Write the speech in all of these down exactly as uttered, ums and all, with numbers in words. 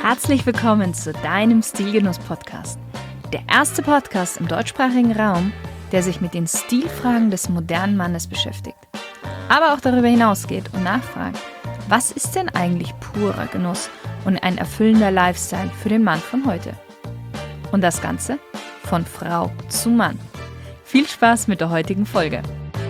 Herzlich willkommen zu deinem Stilgenuss-Podcast. Der erste Podcast im deutschsprachigen Raum, der sich mit den Stilfragen des modernen Mannes beschäftigt. Aber auch darüber hinausgeht und nachfragt, was ist denn eigentlich purer Genuss und ein erfüllender Lifestyle für den Mann von heute? Und das Ganze von Frau zu Mann. Viel Spaß mit der heutigen Folge.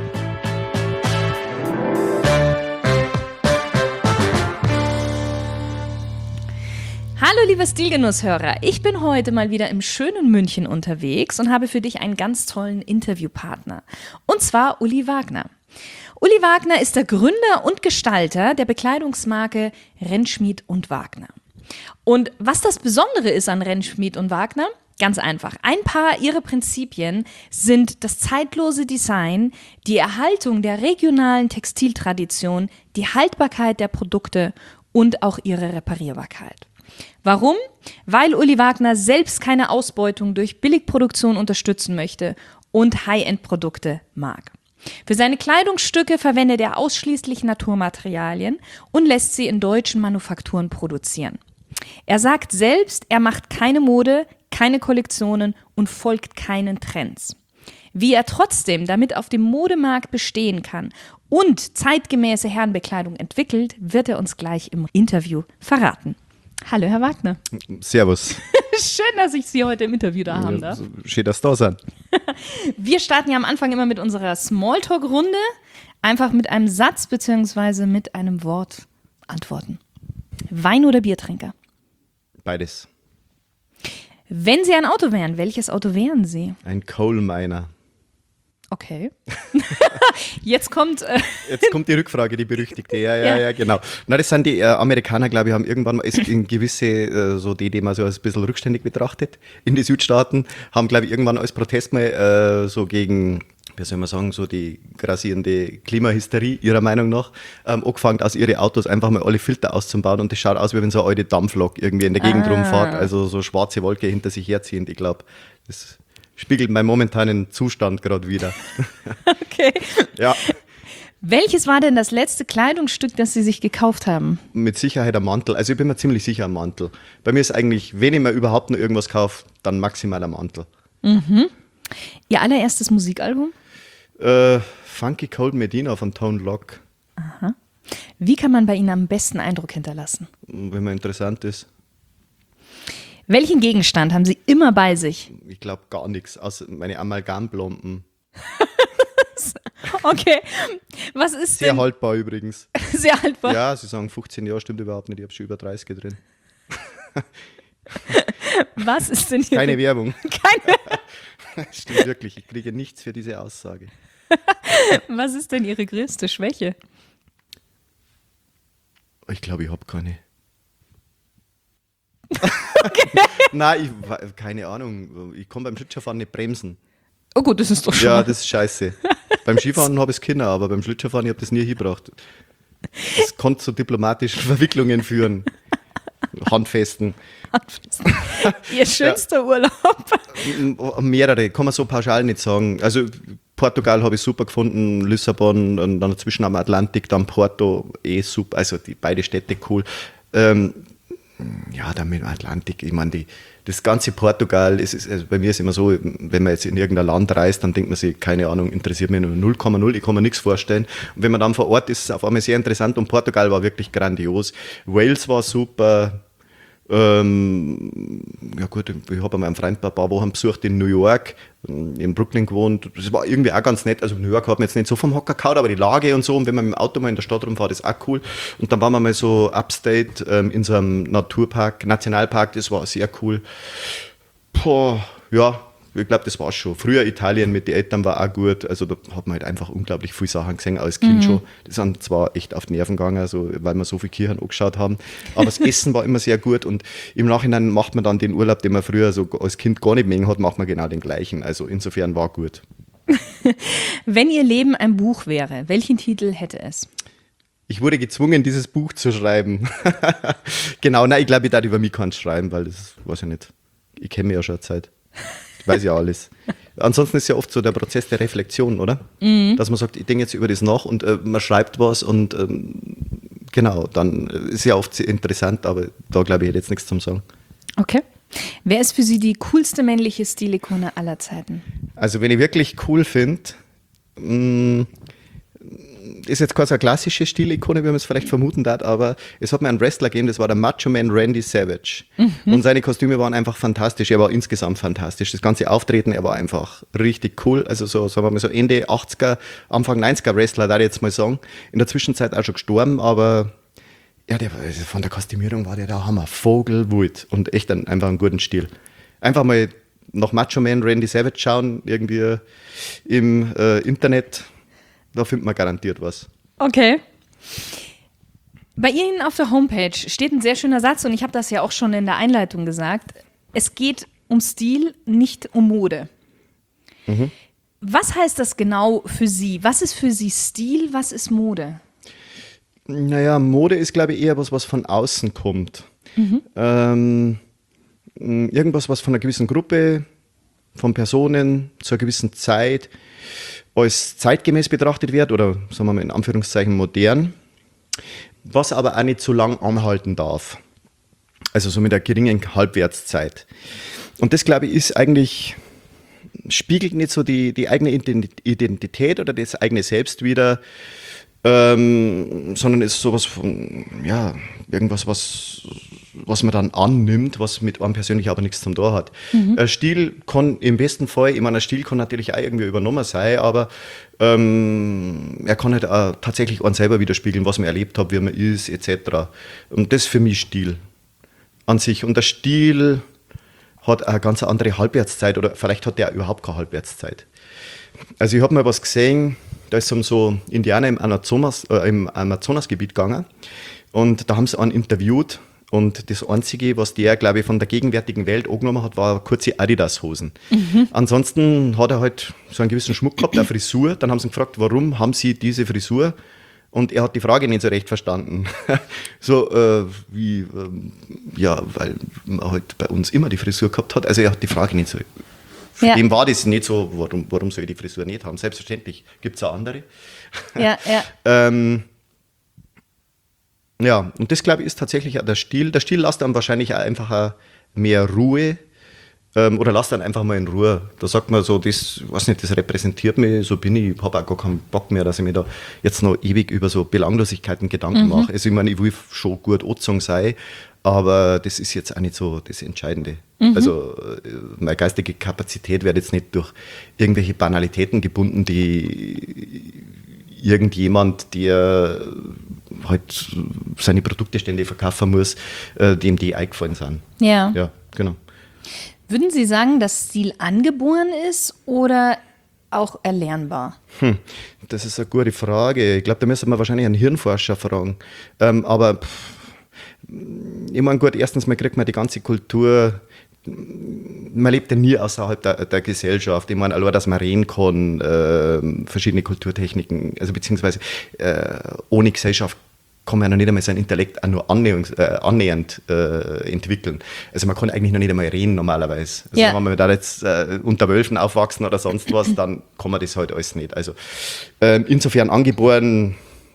Hallo liebe Stilgenusshörer, ich bin heute mal wieder im schönen München unterwegs und habe für dich einen ganz tollen Interviewpartner. Und zwar Uli Wagner. Uli Wagner ist der Gründer und Gestalter der Bekleidungsmarke Rentschmied und Wagner. Und was das Besondere ist an Rentschmied und Wagner? Ganz einfach. Ein paar ihrer Prinzipien sind das zeitlose Design, die Erhaltung der regionalen Textiltradition, die Haltbarkeit der Produkte und auch ihre Reparierbarkeit. Warum? Weil Uli Wagner selbst keine Ausbeutung durch Billigproduktion unterstützen möchte und High-End-Produkte mag. Für seine Kleidungsstücke verwendet er ausschließlich Naturmaterialien und lässt sie in deutschen Manufakturen produzieren. Er sagt selbst, er macht keine Mode, keine Kollektionen und folgt keinen Trends. Wie er trotzdem damit auf dem Modemarkt bestehen kann und zeitgemäße Herrenbekleidung entwickelt, wird er uns gleich im Interview verraten. Hallo, Herr Wagner. Servus. Schön, dass ich Sie heute im Interview da haben darf. Schön, dass Sie da sind. Wir starten ja am Anfang immer mit unserer Smalltalk-Runde. Einfach mit einem Satz bzw. mit einem Wort antworten. Wein- oder Biertrinker? Beides. Wenn Sie ein Auto wären, welches Auto wären Sie? Ein Coal Miner. Okay. Jetzt kommt... Äh Jetzt kommt die Rückfrage, die berüchtigte. Ja, ja, Ja. ja, genau. Na, das sind die äh, Amerikaner, glaube ich, haben irgendwann mal ist in gewisse, äh, so die, die man so als ein bisschen rückständig betrachtet, in die Südstaaten, haben, glaube ich, irgendwann als Protest mal äh, so gegen, wie soll man sagen, so die grassierende Klimahysterie ihrer Meinung nach, ähm, angefangen, aus ihre Autos einfach mal alle Filter auszubauen und das schaut aus, wie wenn so eine alte Dampflok irgendwie in der Gegend Ah. rumfährt, also so schwarze Wolke hinter sich herziehend. Ich glaube, das spiegelt meinen momentanen Zustand gerade wieder. Okay. Ja, Welches war denn das letzte Kleidungsstück, das Sie sich gekauft haben? mit Sicherheit ein Mantel. Also ich bin mir ziemlich sicher ein Mantel. Bei mir ist eigentlich, wenn ich mir überhaupt noch irgendwas kaufe, dann maximal ein Mantel. Ihr allererstes Musikalbum? Äh, Funky Cold Medina von Tone Loc, Wie kann man bei Ihnen am besten Eindruck hinterlassen? wenn man interessant ist. Welchen Gegenstand haben Sie immer bei sich? Ich glaube gar nichts, außer meine Amalgamblomben. Okay. Was ist Sehr denn haltbar übrigens. sehr haltbar? Ja, Sie sagen fünfzehn Jahre, stimmt überhaupt nicht, ich habe schon über dreißig drin. Was ist denn Ihre Keine Werbung. Keine. Stimmt wirklich, ich kriege nichts für diese Aussage. Was ist denn Ihre größte Schwäche? Ich glaube, ich habe keine. Nein, ich, wa- keine Ahnung. Ich kann beim Schlittschuhfahren nicht bremsen. Oh gut, das ist doch schon Ja, mal. das ist scheiße. Beim Skifahren habe ich es können, aber beim Schlittschuhfahren ich habe das nie hingebracht. Das konnte zu diplomatischen Verwicklungen führen. Handfesten. Ihr schönster Urlaub. M- Mehrere, kann man so pauschal nicht sagen. Also Portugal habe ich super gefunden, Lissabon und dann dazwischen am Atlantik, dann Porto, eh super. Also die beide Städte cool. Ähm, ja, dann mit dem Atlantik, ich meine, die, das ganze Portugal, es ist, also bei mir ist immer so, wenn man jetzt in irgendein Land reist, dann denkt man sich, keine Ahnung, interessiert mich nur null Komma null, ich kann mir nichts vorstellen. Und wenn man dann vor Ort ist, ist es auf einmal sehr interessant und Portugal war wirklich grandios. Wales war super. Ähm, ja gut, ich habe einen Freund ein paar Wochen besucht in New York, in Brooklyn gewohnt. Das war irgendwie auch ganz nett. Also New York hat mir jetzt nicht so vom Hocker gehauen, aber die Lage und so. Und wenn man mit dem Auto mal in der Stadt rumfährt, ist auch cool. Und dann waren wir mal so upstate ähm, in so einem Naturpark, Nationalpark, das war sehr cool. Boah, ja, ich glaube, das war's schon. Früher Italien mit den Eltern war auch gut. Also da hat man halt einfach unglaublich viele Sachen gesehen als Kind schon. Die sind zwar echt auf die Nerven gegangen, also, weil wir so viele Kirchen angeschaut haben. Aber das Essen war immer sehr gut. Und im Nachhinein macht man dann den Urlaub, den man früher so als Kind gar nicht mehr hat, macht man genau den gleichen. Also insofern war gut. Wenn Ihr Leben ein Buch wäre, welchen Titel hätte es? Ich wurde gezwungen, dieses Buch zu schreiben. Genau, nein, ich glaube, ich darf über mich keins schreiben, weil das weiß ich nicht. Ich kenne mich ja schon eine Zeit. Ich weiß ja alles. Ansonsten ist ja oft so der Prozess der Reflexion, oder? Mhm. Dass man sagt, ich denke jetzt über das nach und äh, man schreibt was und ähm, genau, dann ist ja oft interessant, aber da glaube ich, hätte jetzt nichts zum Sagen. Okay. Wer ist für Sie die coolste männliche Stilikone aller Zeiten? Also wenn ich wirklich cool finde, ist jetzt keine so eine klassische Stilikone, wie man es vielleicht vermuten darf, aber es hat mir einen Wrestler gegeben, das war der Macho Man Randy Savage. Mhm. Und seine Kostüme waren einfach fantastisch, er war insgesamt fantastisch. Das ganze Auftreten, er war einfach richtig cool. Also so, sagen wir mal so Ende achtziger, Anfang neunziger Wrestler, da ich jetzt mal sagen. In der Zwischenzeit auch schon gestorben, aber ja, der, von der Kostümierung war der da Hammer. Vogelwild und echt ein, einfach einen guten Stil. Einfach mal nach Macho Man Randy Savage schauen, irgendwie im äh, Internet. Da findet man garantiert was. Okay. Bei Ihnen auf der Homepage steht ein sehr schöner Satz und ich habe das ja auch schon in der Einleitung gesagt. Es geht um Stil, nicht um Mode. Mhm. Was heißt das genau für Sie? Was ist für Sie Stil, was ist Mode? Naja, Mode ist, glaube ich, eher was, was von außen kommt. Mhm. Ähm, irgendwas, was von einer gewissen Gruppe, von Personen zu einer gewissen Zeit als zeitgemäß betrachtet wird oder, sagen wir mal in Anführungszeichen, modern, was aber auch nicht zu lang anhalten darf. Also so mit einer geringen Halbwertszeit. Und das, glaube ich, ist eigentlich, spiegelt nicht so die, die eigene Identität oder das eigene Selbst wider, ähm, sondern ist sowas von, ja, irgendwas, was, was man dann annimmt, was mit einem persönlich aber nichts zum tun hat. Mhm. Ein Stil kann im besten Fall, ich meine, ein Stil kann natürlich auch irgendwie übernommen sein, aber ähm, er kann halt auch tatsächlich einen selber widerspiegeln, was man erlebt hat, wie man ist, et cetera. Und das ist für mich Stil an sich. Und der Stil hat eine ganz andere Halbwertszeit oder vielleicht hat der überhaupt keine Halbwertszeit. Also ich habe mal was gesehen, da ist um so Indianer im, Amazonas, äh, im Amazonasgebiet gegangen und da haben sie einen interviewt und das Einzige, was der, glaube ich, von der gegenwärtigen Welt angenommen hat, war kurze Adidas-Hosen. Mhm. Ansonsten hat er halt so einen gewissen Schmuck gehabt, eine Frisur. Dann haben sie ihn gefragt, warum haben sie diese Frisur? Und er hat die Frage nicht so recht verstanden. so äh, wie, ähm, ja, weil man halt bei uns immer die Frisur gehabt hat. Also er hat die Frage nicht so. Für ja. Dem war das nicht so, warum, warum soll ich die Frisur nicht haben? Selbstverständlich gibt es auch andere. Ja, ja. ähm, ja, und das, glaube ich, ist tatsächlich auch der Stil. Der Stil lässt dann wahrscheinlich auch einfach mehr Ruhe ähm, oder lässt dann einfach mal in Ruhe. Da sagt man so, das, weiß nicht, das repräsentiert mich, so bin ich, ich habe auch gar keinen Bock mehr, dass ich mir da jetzt noch ewig über so Belanglosigkeiten Gedanken mhm. mache. Also ich meine, ich will schon gut Ozong sein, aber das ist jetzt auch nicht so das Entscheidende. Mhm. Also meine geistige Kapazität wird jetzt nicht durch irgendwelche Banalitäten gebunden, die irgendjemand, der halt seine Produkte ständig verkaufen muss, dem die eingefallen sind. Ja. Ja, genau. Würden Sie sagen, dass Stil angeboren ist oder auch erlernbar? Hm, das ist eine gute Frage. Ich glaube, da müssen wir wahrscheinlich einen Hirnforscher fragen. Ähm, aber pff, ich meine, gut, erstens mal kriegt man die ganze Kultur, man lebt ja nie außerhalb der, der Gesellschaft. Ich meine, allein, dass man reden kann, äh, verschiedene Kulturtechniken, also beziehungsweise äh, ohne Gesellschaft kann man ja noch nicht einmal sein Intellekt auch nur annähernd, äh, annähernd äh, entwickeln. Also man kann eigentlich noch nicht einmal reden normalerweise. Also ja. Wenn man da jetzt äh, unter Wölfen aufwachsen oder sonst was, dann kann man das halt alles nicht. Also äh, insofern angeboren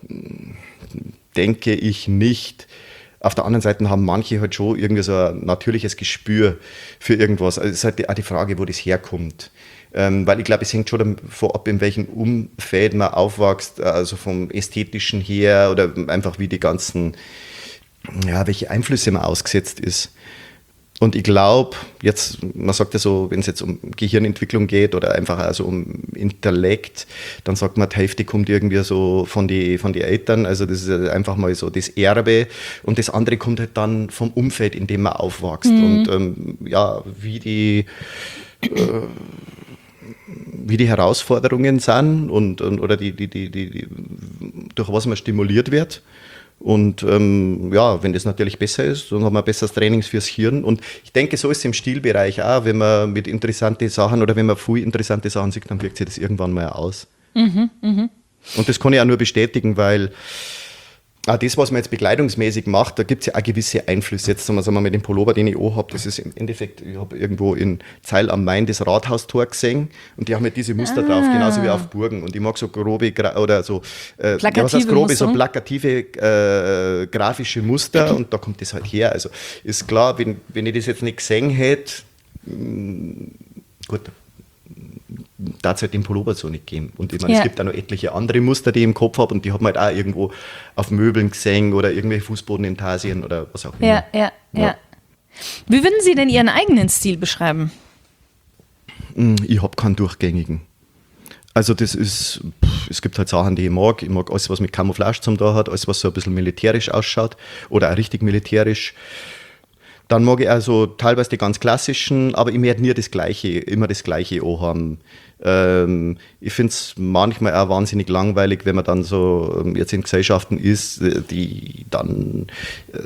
denke ich nicht. Auf der anderen Seite haben manche halt schon irgendwie so ein natürliches Gespür für irgendwas. Also es ist halt auch die Frage, wo das herkommt. Ähm, weil ich glaube, es hängt schon davon ab, in welchem Umfeld man aufwächst, also vom Ästhetischen her oder einfach wie die ganzen, ja, welche Einflüsse man ausgesetzt ist. Und ich glaube, jetzt, man sagt ja so, wenn es jetzt um Gehirnentwicklung geht oder einfach also um Intellekt, dann sagt man, die Hälfte kommt irgendwie so von den von die Eltern, also das ist einfach mal so das Erbe und das andere kommt halt dann vom Umfeld, in dem man aufwächst. Mhm. Und ähm, ja, wie die äh, wie die Herausforderungen sind und, und oder die, die, die, die, durch was man stimuliert wird. Und ähm, ja, wenn das natürlich besser ist, dann haben wir besseres Training fürs Hirn. Und ich denke, so ist es im Stilbereich auch, wenn man mit interessanten Sachen oder wenn man viel interessante Sachen sieht, dann wirkt sich das irgendwann mal aus. Mhm, mh. Und das kann ich auch nur bestätigen, weil Ah, das, was man jetzt bekleidungsmäßig macht, da gibt es ja auch gewisse Einflüsse. Jetzt sagen wir, sagen wir mal, den Pullover, den ich auch habe, das ist im Endeffekt, ich habe irgendwo in Zeil am Main das Rathaustor gesehen und die haben halt diese Muster ah. drauf, genauso wie auf Burgen. Und ich mag so grobe, oder so, äh, plakative ja, was heißt grobe, Muster? so plakative äh, grafische Muster und da kommt das halt her. Also ist klar, wenn, wenn ich das jetzt nicht gesehen hätte, mh, gut, da es halt den Pullover so nicht geben. Und ich meine, ja. es gibt auch noch etliche andere Muster, die ich im Kopf habe und die hat man halt auch irgendwo auf Möbeln gesehen oder irgendwelche Fußbodenintarsien oder was auch immer. Ja, ja, ja, ja. Wie würden Sie denn Ihren eigenen Stil beschreiben? Ich habe keinen durchgängigen. Also das ist, pff, es gibt halt Sachen, die ich mag. Ich mag alles, was mit Camouflage zum da hat, alles, was so ein bisschen militärisch ausschaut oder auch richtig militärisch. Dann mag ich also teilweise die ganz klassischen, aber ich werde nie das Gleiche, immer das Gleiche haben. Ähm, ich finde es manchmal auch wahnsinnig langweilig, wenn man dann so jetzt in Gesellschaften ist, die dann, äh,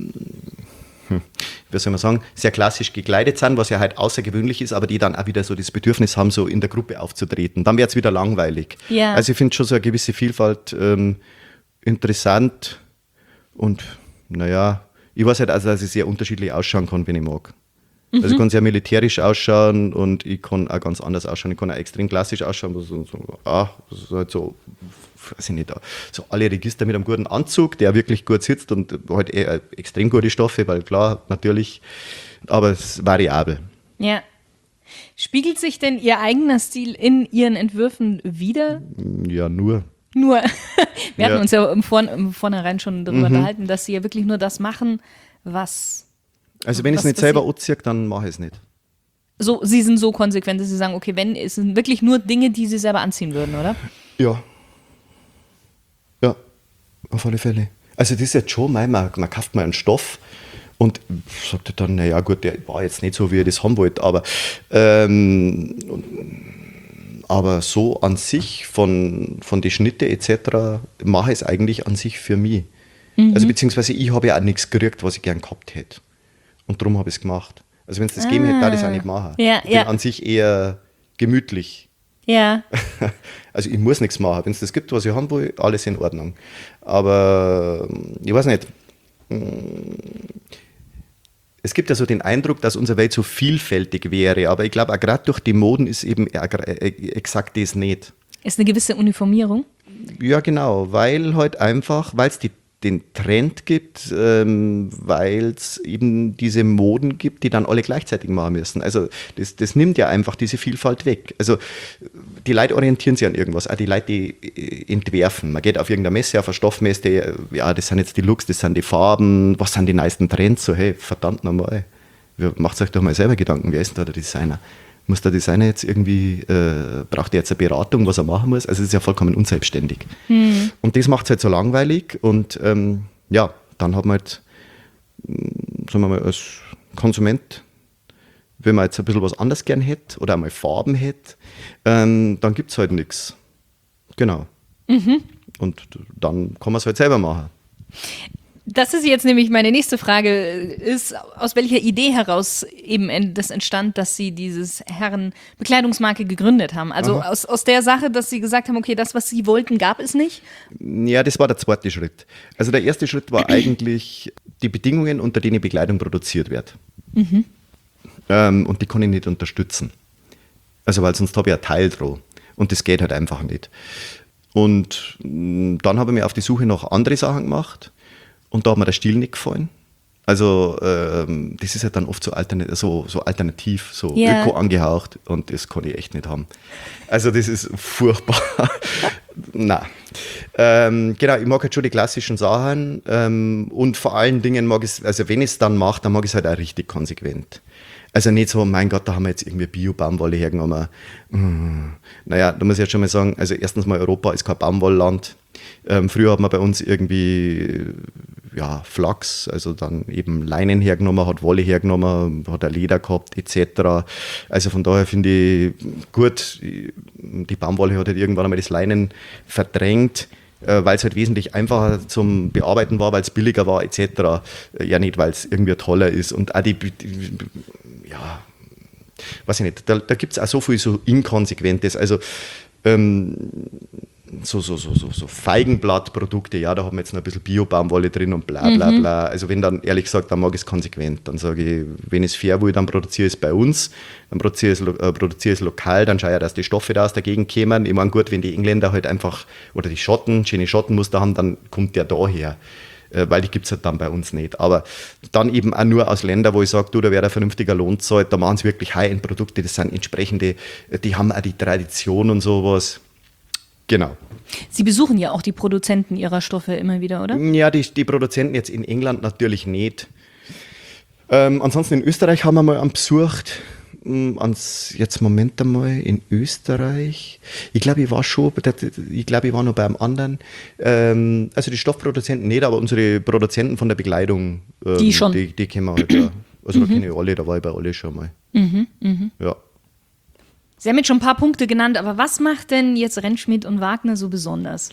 hm, wie soll man sagen, sehr klassisch gekleidet sind, was ja halt außergewöhnlich ist, aber die dann auch wieder so das Bedürfnis haben, so in der Gruppe aufzutreten. Dann wird es wieder langweilig. Ja. Also ich finde schon so eine gewisse Vielfalt ähm, interessant und naja, ich weiß halt also, dass ich sehr unterschiedlich ausschauen kann, wenn ich mag. Mhm. Also ich kann sehr militärisch ausschauen und ich kann auch ganz anders ausschauen. Ich kann auch extrem klassisch ausschauen. So, so, ah, das ist halt so, weiß ich nicht, so alle Register mit einem guten Anzug, der wirklich gut sitzt und halt eher extrem gute Stoffe, weil klar, natürlich, aber es ist variabel. Ja. Spiegelt sich denn Ihr eigener Stil in Ihren Entwürfen wider? Ja, nur. Nur, wir hatten ja. uns ja im, Vor- im Vornherein schon darüber mhm. unterhalten, dass Sie ja wirklich nur das machen, was... Also wenn ich es nicht selber anziehe, dann mache ich es nicht. So, Sie sind so konsequent, dass Sie sagen, okay, wenn, es sind wirklich nur Dinge, die Sie selber anziehen würden, oder? Ja. Ja, auf alle Fälle. Also das ist jetzt schon, man, man kauft mal einen Stoff und sagte dann, naja gut, der war jetzt nicht so, wie ich das haben wollte, aber ähm, Aber so an sich, von, von den Schnitte et cetera, mache ich es eigentlich an sich für mich. Mhm. Also beziehungsweise ich habe ja auch nichts gekriegt, was ich gern gehabt hätte. Und darum habe ich es gemacht. Also wenn es das ah. gegeben hätte, würde ich es auch nicht machen. Ja, ich bin ja. an sich eher gemütlich. Ja. Also ich muss nichts machen. Wenn es das gibt, was ich haben will, alles in Ordnung. Aber ich weiß nicht. Es gibt ja so den Eindruck, dass unsere Welt so vielfältig wäre, aber ich glaube, auch gerade durch die Moden ist eben exakt das nicht. Ist eine gewisse Uniformierung? Ja, genau, weil halt einfach, weil es den Trend gibt, ähm, weil es eben diese Moden gibt, die dann alle gleichzeitig machen müssen. Also das, das nimmt ja einfach diese Vielfalt weg. Also die Leute orientieren sich an irgendwas, auch die Leute, die entwerfen. Man geht auf irgendeine Messe, auf eine Stoffmesse, ja, das sind jetzt die Looks, das sind die Farben, was sind die neuesten Trends? So, hey, verdammt nochmal, macht euch doch mal selber Gedanken, wer ist denn da der Designer? Muss der Designer jetzt irgendwie, äh, braucht er jetzt eine Beratung, was er machen muss? Also es ist ja vollkommen unselbstständig. Mhm. Und das macht es halt so langweilig und ähm, ja, dann hat man halt, sagen wir mal, als Konsument, wenn man jetzt ein bisschen was anderes gern hätte oder einmal Farben hätte, ähm, dann gibt es halt nichts. Genau. Mhm. Und dann kann man es halt selber machen. Das ist jetzt nämlich meine nächste Frage, ist, aus welcher Idee heraus eben das entstand, dass Sie dieses Herrenbekleidungsmarke gegründet haben? Also aus, aus der Sache, dass Sie gesagt haben, okay, das, was Sie wollten, gab es nicht? Ja, das war der zweite Schritt. Also der erste Schritt war eigentlich die Bedingungen, unter denen Bekleidung produziert wird. Mhm. Ähm, und die kann ich nicht unterstützen. Also weil sonst habe ich ein Teil dran. Und das geht halt einfach nicht. Und dann habe ich mir auf die Suche nach anderen Sachen gemacht. Und da hat mir der Stil nicht gefallen. Also ähm, das ist ja dann oft so, altern- so, so alternativ, so yeah. öko angehaucht und das kann ich echt nicht haben. Also das ist furchtbar. Nein. Ähm, genau, ich mag halt schon die klassischen Sachen ähm, und vor allen Dingen mag ich es, also wenn ich es dann mache, dann mag ich es halt auch richtig konsequent. Also nicht so, mein Gott, da haben wir jetzt irgendwie Bio-Baumwolle hergenommen. Mmh. Naja, da muss ich jetzt schon mal sagen, also erstens mal, Europa ist kein Baumwollland. Ähm, früher hat man bei uns irgendwie ja, Flachs, also dann eben Leinen hergenommen, hat Wolle hergenommen, hat ein Leder gehabt et cetera. Also von daher finde ich gut, die Baumwolle hat halt irgendwann einmal das Leinen verdrängt, äh, weil es halt wesentlich einfacher zum Bearbeiten war, weil es billiger war et cetera. Ja, nicht, weil es irgendwie toller ist. Und auch die, die ja, weiß ich nicht, da, da gibt es auch so viel so Inkonsequentes. Also ähm, so, so, so, so, so Feigenblattprodukte, ja, da haben wir jetzt noch ein bisschen Bio-Baumwolle drin und bla bla mhm. bla. Also wenn dann, ehrlich gesagt, dann mag ich es konsequent. Dann sage ich, wenn ich es fair will, dann produziere ich es bei uns, dann produziere ich es äh, produziere ich es lokal, dann schaue ich, dass die Stoffe da aus der Gegend kommen. Ich meine, gut, wenn die Engländer halt einfach, oder die Schotten, schöne Schottenmuster haben, dann kommt der daher. Weil die gibt es halt dann bei uns nicht. Aber dann eben auch nur aus Ländern, wo ich sage, du, da wäre ein vernünftiger Lohn zahlt, da machen sie wirklich High-End-Produkte, das sind entsprechende, die haben auch die Tradition und sowas. Genau. Sie besuchen ja auch die Produzenten Ihrer Stoffe immer wieder, oder? Ja, die, die Produzenten jetzt in England natürlich nicht. Ähm, ansonsten in Österreich haben wir mal einen besucht. Ans, jetzt Moment einmal, in Österreich. Ich glaube, ich war schon, ich glaube, ich war noch bei einem anderen. Ähm, also die Stoffproduzenten nicht, aber unsere Produzenten von der Bekleidung, ähm, die schon. Die, die kennen wir halt da. Also mhm. da kenne ich alle, da war ich bei alle schon mal. Mhm, mh. Ja. Sie haben jetzt schon ein paar Punkte genannt, aber was macht denn jetzt Rentschmidt und Wagner so besonders?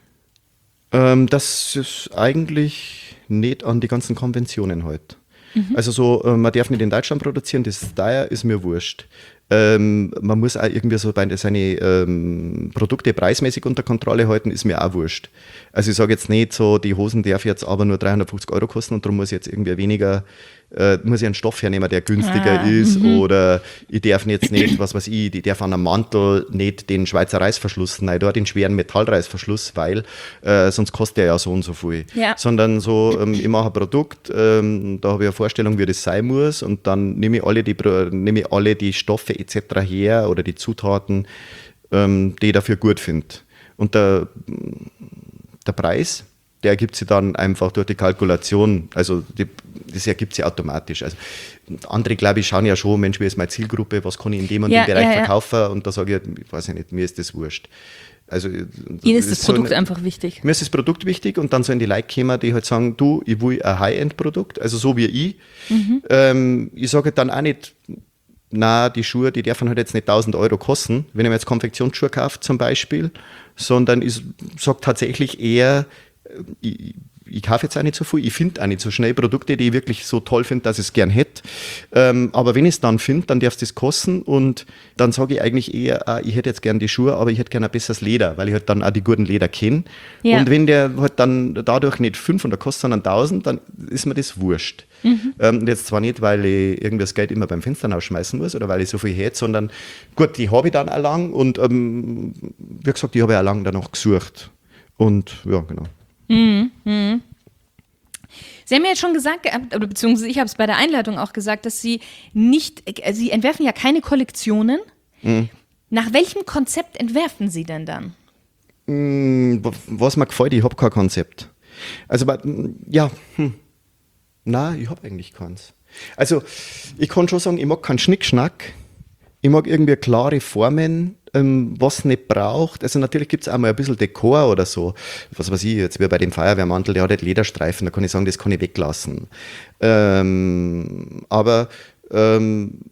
Ähm, das ist eigentlich nicht an die ganzen Konventionen halt. Mhm. Also so, man darf nicht in Deutschland produzieren, das Steyr ist mir wurscht. Ähm, man muss auch irgendwie so bei seine ähm, Produkte preismäßig unter Kontrolle halten, ist mir auch wurscht. Also ich sage jetzt nicht so, die Hosen darf jetzt aber nur dreihundertfünfzig Euro kosten und darum muss ich jetzt irgendwie weniger, äh, muss ich einen Stoff hernehmen, der günstiger ah, ist m-hmm. oder ich darf jetzt nicht, was weiß ich, ich darf an einem Mantel nicht den Schweizer Reißverschluss, nein, da den schweren Metallreißverschluss, weil äh, sonst kostet der ja so und so viel. Ja. Sondern so, ähm, ich mache ein Produkt, ähm, da habe ich eine Vorstellung, wie das sein muss und dann nehme ich alle die, nehme ich alle die Stoffe et cetera her oder die Zutaten, ähm, die ich dafür gut finde. Und der, der Preis, der ergibt sich dann einfach durch die Kalkulation, also die, das ergibt sich automatisch. Also andere, glaube ich, schauen ja schon, Mensch, wie ist meine Zielgruppe, was kann ich in dem und ja, dem Bereich ja, ja. verkaufen und da sage ich, ich weiß ich nicht, mir ist das wurscht. Also, Ihnen ist das Produkt so ein, einfach wichtig. Mir ist das Produkt wichtig und dann sollen die Leute kommen, die halt sagen, du, ich will ein High-End-Produkt, also so wie ich. Mhm. Ähm, ich sage dann auch nicht, na, die Schuhe, die dürfen halt jetzt nicht tausend Euro kosten, wenn ich mir jetzt Konfektionsschuhe kaufe zum Beispiel, sondern ich sage tatsächlich eher, ich, ich kaufe jetzt auch nicht so viel, ich finde auch nicht so schnell Produkte, die ich wirklich so toll finde, dass ich es gern hätte. Ähm, aber wenn ich es dann finde, dann darf es das kosten und dann sage ich eigentlich eher, ah, ich hätte jetzt gern die Schuhe, aber ich hätte gern ein besseres Leder, weil ich halt dann auch die guten Leder kenne. Ja. Und wenn der halt dann dadurch nicht fünfhundert kostet, sondern tausend, dann ist mir das wurscht. Mhm. Ähm, jetzt zwar nicht, weil ich irgendwie das Geld immer beim Fenster rausschmeißen muss oder weil ich so viel hätte, sondern gut, die habe ich dann auch lang und ähm, wie gesagt, die habe ich auch lang danach gesucht. Und ja, genau. Mhm. Mhm. Sie haben ja jetzt schon gesagt, oder beziehungsweise ich habe es bei der Einleitung auch gesagt, dass Sie nicht, Sie entwerfen ja keine Kollektionen. Mhm. Nach welchem Konzept entwerfen Sie denn dann? Mhm, was mir gefällt, ich habe kein Konzept. Also, ja, hm. Nein, ich habe eigentlich keins. Also, ich kann schon sagen, ich mag keinen Schnickschnack. Ich mag irgendwie klare Formen, ähm, was nicht braucht. Also natürlich gibt es auch mal ein bisschen Dekor oder so. Was weiß ich, jetzt wie bei dem Feuerwehrmantel, der hat halt Lederstreifen, da kann ich sagen, das kann ich weglassen. Ähm, aber ähm,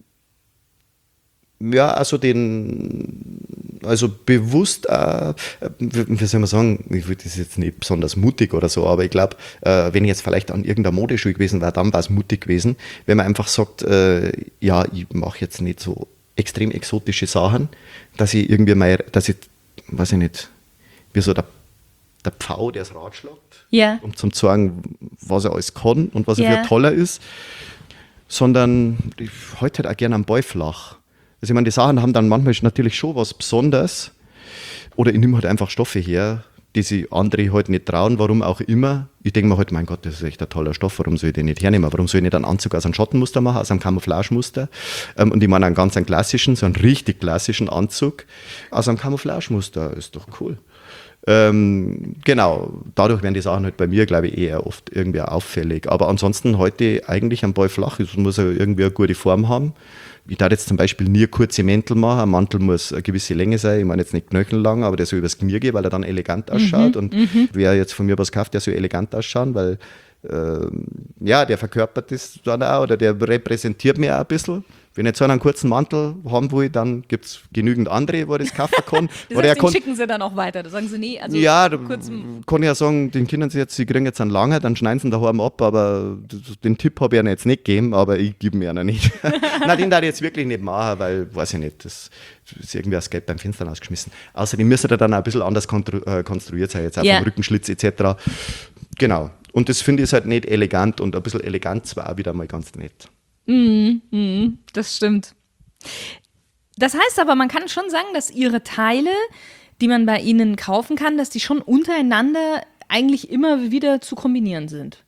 ja, also den, also bewusst, äh, wie soll man sagen, ich würde das jetzt nicht besonders mutig oder so, aber ich glaube, äh, wenn ich jetzt vielleicht an irgendeiner Modeschule gewesen wäre, dann war es mutig gewesen, wenn man einfach sagt, äh, ja, ich mache jetzt nicht so extrem exotische Sachen, dass ich irgendwie mal, dass ich, weiß ich nicht, wie so der, der Pfau, der das Rad schlägt, yeah. um zu sagen, was er alles kann und was er yeah. für toller ist, sondern ich halte halt auch gerne am Ball flach. Also ich meine, die Sachen haben dann manchmal natürlich schon was Besonderes oder ich nehme halt einfach Stoffe her, die sich andere halt nicht trauen, warum auch immer. Ich denke mir halt, mein Gott, das ist echt ein toller Stoff, warum soll ich den nicht hernehmen? Warum soll ich nicht einen Anzug aus einem Schottenmuster machen, aus einem Camouflagemuster? Ähm, und ich meine einen ganz einen klassischen, so einen richtig klassischen Anzug aus einem Camouflagemuster, ist doch cool. Ähm, genau, dadurch werden die Sachen halt bei mir, glaube ich, eher oft irgendwie auffällig. Aber ansonsten heute eigentlich am Ball flach, es muss ja irgendwie eine gute Form haben. Ich darf jetzt zum Beispiel nie kurze Mäntel machen. Ein Mantel muss eine gewisse Länge sein. Ich meine jetzt nicht knöchellang, aber der soll übers Knie gehen, weil er dann elegant ausschaut. Mhm, und m-hmm. wer jetzt von mir was kauft, der soll elegant ausschauen, weil äh, ja, der verkörpert das dann auch oder der repräsentiert mich auch ein bisschen. Wenn jetzt einer einen kurzen Mantel haben will, dann gibt es genügend andere, wo das kaufen kann. Das heißt, den schicken sie dann auch weiter. Da sagen sie, nee, also ja, kurz kann ich ja sagen, den Kindern sie jetzt, sie kriegen jetzt einen langen, dann schneiden sie ihn daheim ab, aber den Tipp habe ich ihnen jetzt nicht gegeben, aber ich gebe ihn ihnen nicht. Nein, den darf ich jetzt wirklich nicht machen, weil, weiß ich nicht, das ist irgendwie das Geld beim Fenster rausgeschmissen. Außerdem müsste er dann auch ein bisschen anders konstruiert sein, jetzt auch yeah. vom Rückenschlitz et cetera. Genau. Und das finde ich halt nicht elegant und ein bisschen Eleganz war auch wieder mal ganz nett. Mm, mm, das stimmt. Das heißt aber, man kann schon sagen, dass ihre Teile, die man bei ihnen kaufen kann, dass die schon untereinander eigentlich immer wieder zu kombinieren sind.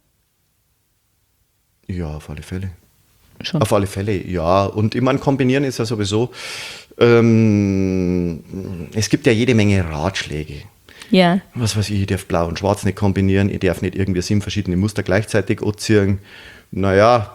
Ja, auf alle Fälle. Schon. Auf alle Fälle, ja. Und ich meine, kombinieren ist ja sowieso, ähm, es gibt ja jede Menge Ratschläge. Ja. Was weiß ich, ich darf blau und schwarz nicht kombinieren, ich darf nicht irgendwie sieben verschiedene Muster gleichzeitig anziehen. Naja,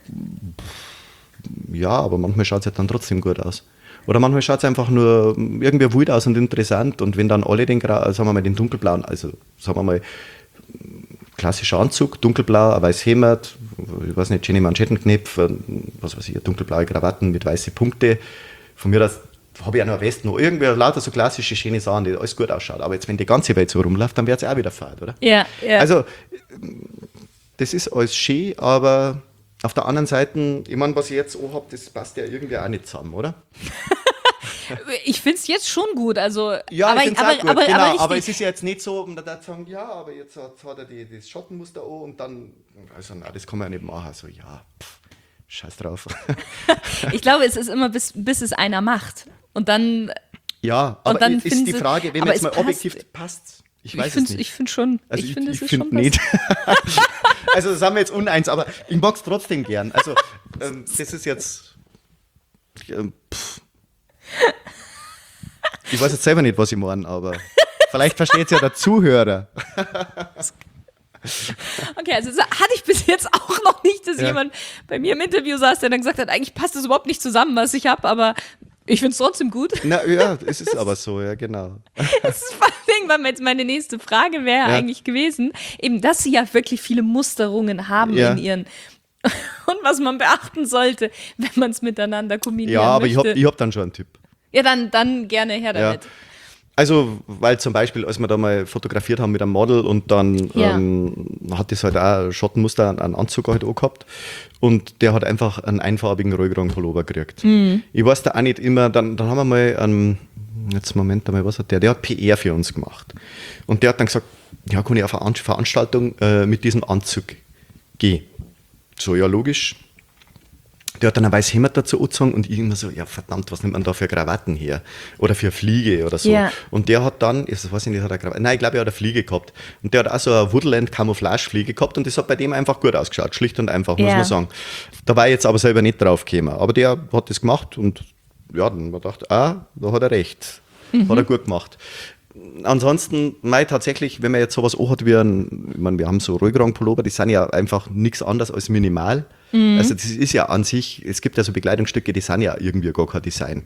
ja, aber manchmal schaut es halt dann trotzdem gut aus. Oder manchmal schaut es einfach nur irgendwie wild aus und interessant. Und wenn dann alle den, sagen wir mal, den dunkelblauen, also sagen wir mal, klassischer Anzug, dunkelblau, ein weiß Hemd, ich weiß nicht, schöne Manschettenknöpf, was weiß ich, dunkelblaue Krawatten mit weißen Punkten. Von mir aus habe ich auch noch eine Weste, noch irgendwie lauter so klassische, schöne Sachen, die alles gut ausschaut. Aber jetzt, wenn die ganze Welt so rumläuft, dann wird es auch wieder fad, oder? Ja, ja. Also, das ist alles schön, aber auf der anderen Seite, ich meine, was ich jetzt auch habe, das passt ja irgendwie auch nicht zusammen, oder? Ich finde es jetzt schon gut, also ja, aber, ich finde es aber, auch gut, aber, genau, aber, aber es ist ja jetzt nicht so, um da zu sagen, ja, aber jetzt hat, hat er die, das Schottenmuster an und dann, also nein, das kann man ja nicht machen, so ja, pff, scheiß drauf. Ich glaube, es ist immer, bis, bis es einer macht und dann ja, aber und dann ist die Frage, wenn man jetzt mal passt, objektiv passt, ich weiß ich es nicht. Ich finde schon, also ich, ich finde, ich, es ist find schon nicht. Also das haben wir jetzt uneins, aber ich mag es trotzdem gern. Also ähm, das ist jetzt, ähm, pff. Ich weiß jetzt selber nicht, was ich meine, aber vielleicht versteht es ja der Zuhörer. Okay, also das hatte ich bis jetzt auch noch nicht, dass ja. jemand bei mir im Interview saß, der dann gesagt hat, eigentlich passt das überhaupt nicht zusammen, was ich habe, aber ich finde es trotzdem gut. Na ja, es ist aber so, ja genau. Das ist vor allem, weil jetzt meine nächste Frage wäre ja. eigentlich gewesen, eben, dass sie ja wirklich viele Musterungen haben ja. in ihren und was man beachten sollte, wenn man es miteinander kombinieren Ja, aber möchte. ich habe ich hab dann schon einen Tipp. Ja, dann, dann gerne her damit. Ja. Also, weil zum Beispiel, als wir da mal fotografiert haben mit einem Model und dann ja. ähm, hat das halt auch ein Schottenmuster, einen Anzug halt auch gehabt und der hat einfach einen einfarbigen Rollkragenpullover gekriegt. Mhm. Ich weiß da auch nicht immer, dann, dann haben wir mal einen, jetzt Moment einmal, was hat der, der hat P R für uns gemacht und der hat dann gesagt, ja, kann ich auf eine Veranstaltung äh, mit diesem Anzug gehen. So, ja, logisch. Der hat dann ein weißes Hemd dazu angezogen und ich immer so, ja verdammt, was nimmt man da für Krawatten her? Oder für Fliege oder so. Ja. Und der hat dann, ich weiß nicht, hat er Krawatte, nein, ich glaube, er hat eine Fliege gehabt. Und der hat auch so eine Woodland-Camouflage-Fliege gehabt und das hat bei dem einfach gut ausgeschaut, schlicht und einfach, muss ja. man sagen. Da war ich jetzt aber selber nicht drauf gekommen. Aber der hat das gemacht und ja, dann hat man gedacht, ah, da hat er recht. Mhm. Hat er gut gemacht. Ansonsten, mei, tatsächlich, wenn man jetzt sowas auch hat wie ein, ich meine, wir haben so Rollkragenpullover, die sind ja einfach nichts anderes als minimal. Mhm. Also das ist ja an sich, es gibt ja so Bekleidungsstücke, die sind ja irgendwie gar kein Design.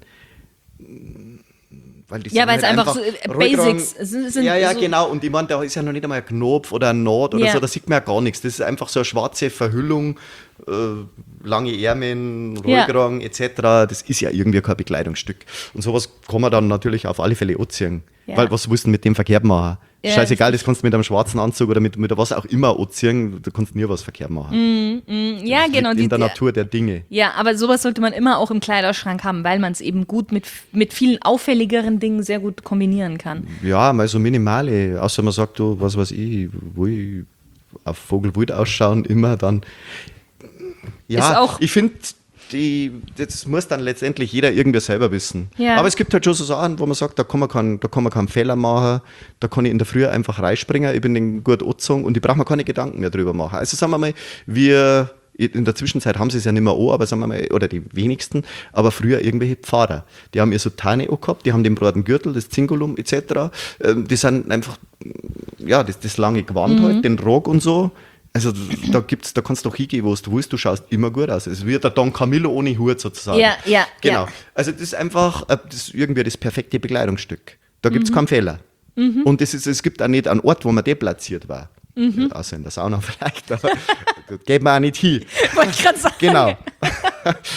Weil die ja, weil es halt einfach, einfach so Basics sind. Ja, ja, so genau. Und ich meine, da ist ja noch nicht einmal ein Knopf oder ein Naht oder yeah. so, da sieht man ja gar nichts. Das ist einfach so eine schwarze Verhüllung, äh, lange Ärmel, Rollkragen yeah. et cetera. Das ist ja irgendwie kein Bekleidungsstück. Und sowas kann man dann natürlich auf alle Fälle anziehen. Yeah. Weil was willst du mit dem verkehrt machen? Ja, scheißegal, das kannst du mit einem schwarzen Anzug oder mit, mit was auch immer anziehen, du kannst nie was verkehrt machen. Mm, mm, ja, das genau. In die, der Natur der Dinge. Ja, aber sowas sollte man immer auch im Kleiderschrank haben, weil man es eben gut mit, mit vielen auffälligeren Dingen sehr gut kombinieren kann. Ja, mal so minimale, außer man sagt, du, was weiß ich, wo ich auf Vogelwild ausschauen, immer dann. Ja, auch ich finde, Die, das muss dann letztendlich jeder irgendwie selber wissen. Ja. Aber es gibt halt schon so Sachen, wo man sagt, da kann man, kein, da kann man keinen Fehler machen, da kann ich in der Früh einfach reinspringen, ich bin den gut angezogen und ich brauche mir keine Gedanken mehr drüber machen. Also sagen wir mal, wir, in der Zwischenzeit haben sie es ja nicht mehr an, aber sagen wir mal, oder die wenigsten, aber früher irgendwelche Pfarrer, die haben ihr Sutane angehabt, die haben den breiten Gürtel, das Zingulum et cetera. Die sind einfach, ja, das, das lange Gewand mhm. halt, den Rock und so. Also da gibt's, da kannst du doch hingehen, wo du willst, du schaust immer gut aus. Es wird der Don Camillo ohne Hut sozusagen. Ja, ja. Genau. Ja. Also das ist einfach das ist irgendwie das perfekte Bekleidungsstück. Da gibt's mhm. keinen Fehler. Mhm. Und das ist, es gibt auch nicht einen Ort, wo man deplatziert war. Mhm. Außer in der Sauna vielleicht, aber da geht man auch nicht hin. Wollte ich gerade sagen. Genau.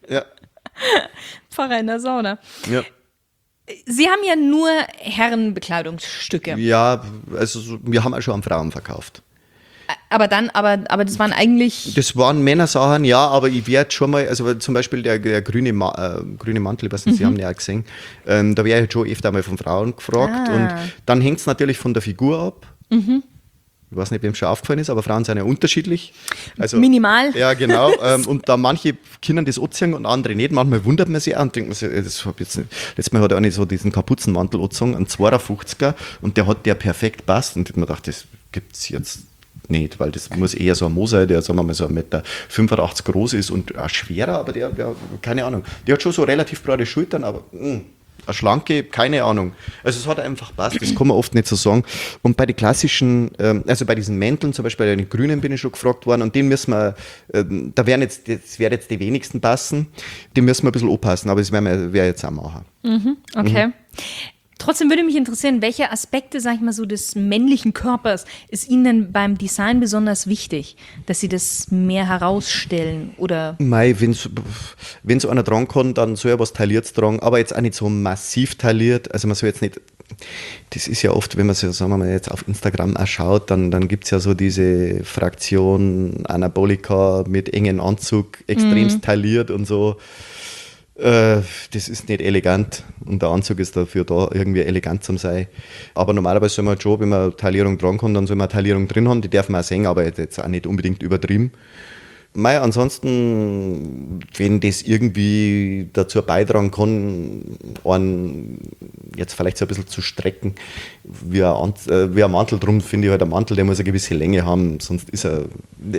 Ja. Pfarrer in der Sauna. Ja. Sie haben ja nur Herrenbekleidungsstücke. Ja, also so- wir haben auch schon an Frauen verkauft. Aber dann, aber, aber das waren eigentlich. Das waren Männersachen, ja, aber ich werde schon mal, also zum Beispiel der, der grüne, Ma äh, grüne Mantel, ich weiß nicht, Mhm. Sie haben den ja auch gesehen, ähm, da werde ich schon öfter mal von Frauen gefragt Ah. und dann hängt es natürlich von der Figur ab. Mhm. Ich weiß nicht, wem es schon aufgefallen ist, aber Frauen sind ja unterschiedlich. Also, Minimal. Ja, genau. ähm, und da manche können das anziehen und andere nicht. Manchmal wundert man sich auch und denkt man sich, äh, das hab ich jetzt nicht. Letztes Mal hat er auch nicht so diesen Kapuzenmantel angezogen, einen zweiundfünfziger, und der hat der perfekt passt. Und ich hab mir gedacht, das gibt es jetzt nicht, weil das muss eher so ein Mo sein, der, sagen wir mal, so ein Meter fünfundachtzig groß ist und auch schwerer, aber der, der, keine Ahnung. Der hat schon so relativ breite Schultern, aber mh, eine schlanke, keine Ahnung. Also es hat einfach passt, das kann man oft nicht so sagen. Und bei den klassischen, ähm, also bei diesen Mänteln, zum Beispiel bei den Grünen bin ich schon gefragt worden, und den müssen wir, ähm, da werden jetzt, das werden jetzt die wenigsten passen, den müssen wir ein bisschen anpassen, aber das werden wir, wir jetzt auch machen. Okay. Trotzdem würde mich interessieren, welche Aspekte, sag ich mal so, des männlichen Körpers ist Ihnen denn beim Design besonders wichtig, dass Sie das mehr herausstellen oder? Mei, wenn so einer dran kann, dann soll er was Tailliertes tragen, aber jetzt auch nicht so massiv tailliert. Also man soll jetzt nicht, das ist ja oft, wenn man so, sagen wir mal, jetzt auf Instagram auch schaut, dann, dann gibt es ja so diese Fraktion Anabolika mit engen Anzug, extremst tailliert und so. Äh, das ist nicht elegant und der Anzug ist dafür da, irgendwie elegant zu sein. Aber normalerweise soll man schon, wenn man Taillierung dran kann, dann soll man Taillierung drin haben, die darf man auch sehen, aber jetzt auch nicht unbedingt übertrieben. Mei, ansonsten, wenn das irgendwie dazu beitragen kann, einen jetzt vielleicht so ein bisschen zu strecken, wie ein, An- äh, wie ein Mantel drum, finde ich halt, der Mantel, der muss eine gewisse Länge haben, sonst ist er,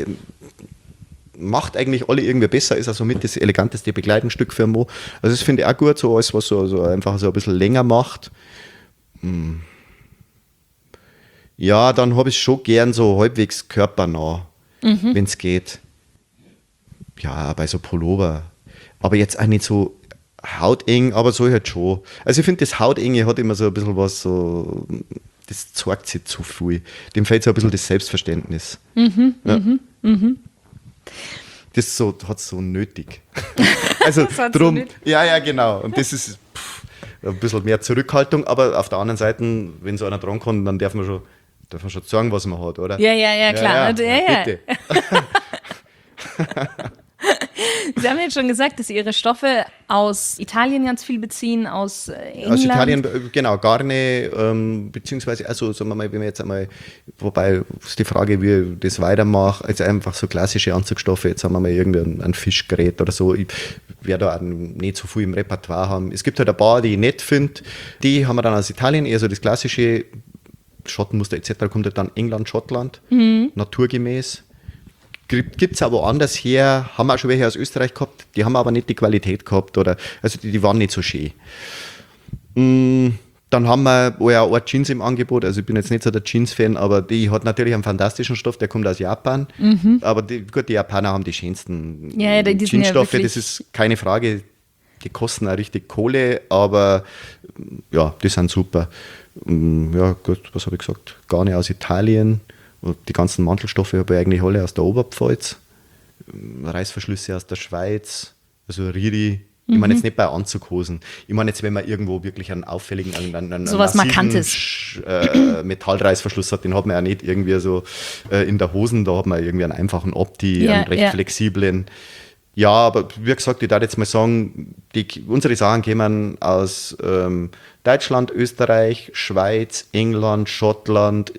macht eigentlich alle irgendwie besser, ist also mit das eleganteste Bekleidungsstück für einen Mo. Also das finde ich auch gut, so alles, was so, so einfach so ein bisschen länger macht. Hm. Ja, dann habe ich schon gern so halbwegs körpernah, mhm. wenn es geht. Ja, bei so Pullover. Aber jetzt auch nicht so hauteng, aber so halt schon. Also ich finde, das Hautenge hat immer so ein bisschen was so, das zeigt sich zu viel. Dem fehlt so ein bisschen das Selbstverständnis. Mhm, ja. mhm, mhm. Das so, hat so nötig. Also Das hat's drum, so nötig. ja, ja, genau. Und das ist pff, ein bisschen mehr Zurückhaltung, aber auf der anderen Seite, wenn so einer dran kann, dann darf man schon, darf man schon sagen, was man hat, oder? Ja, ja, ja, klar. Ja, ja, Ja, ja. bitte. Sie haben jetzt schon gesagt, dass Sie Ihre Stoffe aus Italien ganz viel beziehen, aus äh, England. Aus Italien, äh, genau, Garne, ähm, beziehungsweise, also sagen wir mal, wenn wir jetzt einmal, wobei ist die Frage, wie ich das weitermache, also einfach so klassische Anzugsstoffe, jetzt haben wir mal irgendwie ein Fischgerät oder so, ich werde da auch nicht so viel im Repertoire haben. Es gibt halt ein paar, die ich nett finde, die haben wir dann aus Italien, eher so das klassische Schottenmuster et cetera kommt halt dann England, Schottland, mhm. naturgemäß. Gibt es aber anders her, haben auch schon welche aus Österreich gehabt, die haben aber nicht die Qualität gehabt, oder, also die, die waren nicht so schön. Mm, dann haben wir auch eine Art Jeans im Angebot, also ich bin jetzt nicht so der Jeans-Fan, aber die hat natürlich einen fantastischen Stoff, der kommt aus Japan, mhm. aber die, gut, die Japaner haben die schönsten ja, ja, die sind Jeansstoffe, ja das ist keine Frage, die kosten auch richtig Kohle, aber ja, die sind super. Mm, ja gut, was habe ich gesagt, Garne aus Italien. Und die ganzen Mantelstoffe habe ich eigentlich alle aus der Oberpfalz. Reißverschlüsse aus der Schweiz, also Riri. Ich meine jetzt nicht bei Anzughosen. Ich meine jetzt, wenn man irgendwo wirklich einen auffälligen, einen, einen, so was Markantes. Sch- äh, Metallreißverschluss hat, den hat man ja nicht irgendwie so äh, in der Hosen, da hat man irgendwie einen einfachen Opti, Ja, einen recht ja. flexiblen. Ja, aber wie gesagt, ich darf jetzt mal sagen, die, unsere Sachen kommen aus ähm, Deutschland, Österreich, Schweiz, England, Schottland,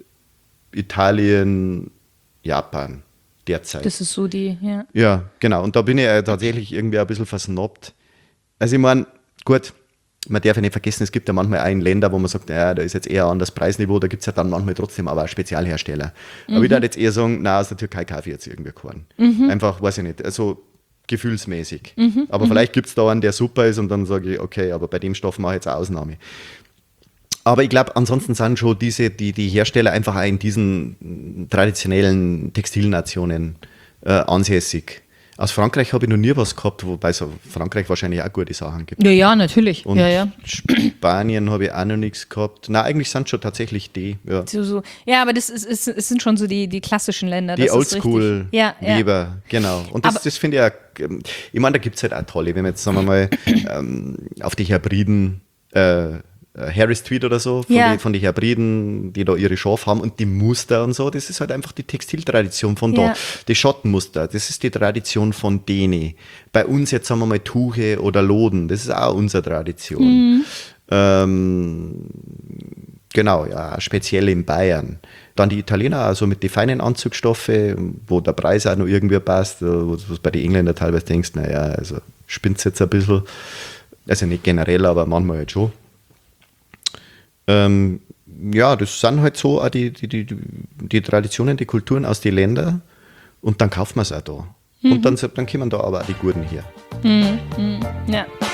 Italien, Japan derzeit. Das ist so die, ja. Ja, genau. Und da bin ich äh, tatsächlich irgendwie ein bisschen versnobbt. Also ich meine, gut, man darf ja nicht vergessen, es gibt ja manchmal auch in Länder, wo man sagt, ja, da ist jetzt eher an das Preisniveau, da gibt es ja dann manchmal trotzdem aber auch Spezialhersteller. Mhm. Aber ich würde jetzt eher sagen, na, aus der Türkei kaufe ich jetzt irgendwie keinen. Mhm. Einfach, weiß ich nicht, also gefühlsmäßig. Mhm. Aber mhm. vielleicht gibt es da einen, der super ist und dann sage ich, okay, aber bei dem Stoff mache ich jetzt eine Ausnahme. Aber ich glaube, ansonsten sind schon diese, die, die Hersteller einfach auch in diesen traditionellen Textilnationen äh, ansässig. Aus Frankreich habe ich noch nie was gehabt, wobei es in Frankreich wahrscheinlich auch gute Sachen gibt. Ja, ja, natürlich. Und ja, ja. Spanien habe ich auch noch nichts gehabt. Na, eigentlich sind schon tatsächlich die. Ja, So, so. Ja, aber das ist, ist, es sind schon so die, die klassischen Länder. die das ist richtig. Ja, ja. Oldschool-Weber, genau. Und das, Aber- das finde ich auch, ähm, ich meine, da gibt es halt auch tolle, wenn wir jetzt, sagen wir mal, ähm, auf die Hebriden, äh, Harris Tweed oder so, von, Ja. die, von den Hebriden, die da ihre Schafe haben und die Muster und so, das ist halt einfach die Textiltradition von da. Ja. Die Schottenmuster, das ist die Tradition von denen. Bei uns jetzt sagen wir mal Tuche oder Loden, das ist auch unsere Tradition. Mhm. Ähm, genau, ja, speziell in Bayern. Dann die Italiener, also mit den feinen Anzugsstoffen, wo der Preis auch noch irgendwie passt, wo du bei den Engländern teilweise denkst, naja, also spinnt's jetzt ein bisschen. Also nicht generell, aber manchmal halt schon. Ähm, ja, das sind halt so auch die, die, die, die Traditionen, die Kulturen aus den Ländern und dann kaufen wir es auch da. Und dann, dann kommen da aber auch die Guten her. Ja.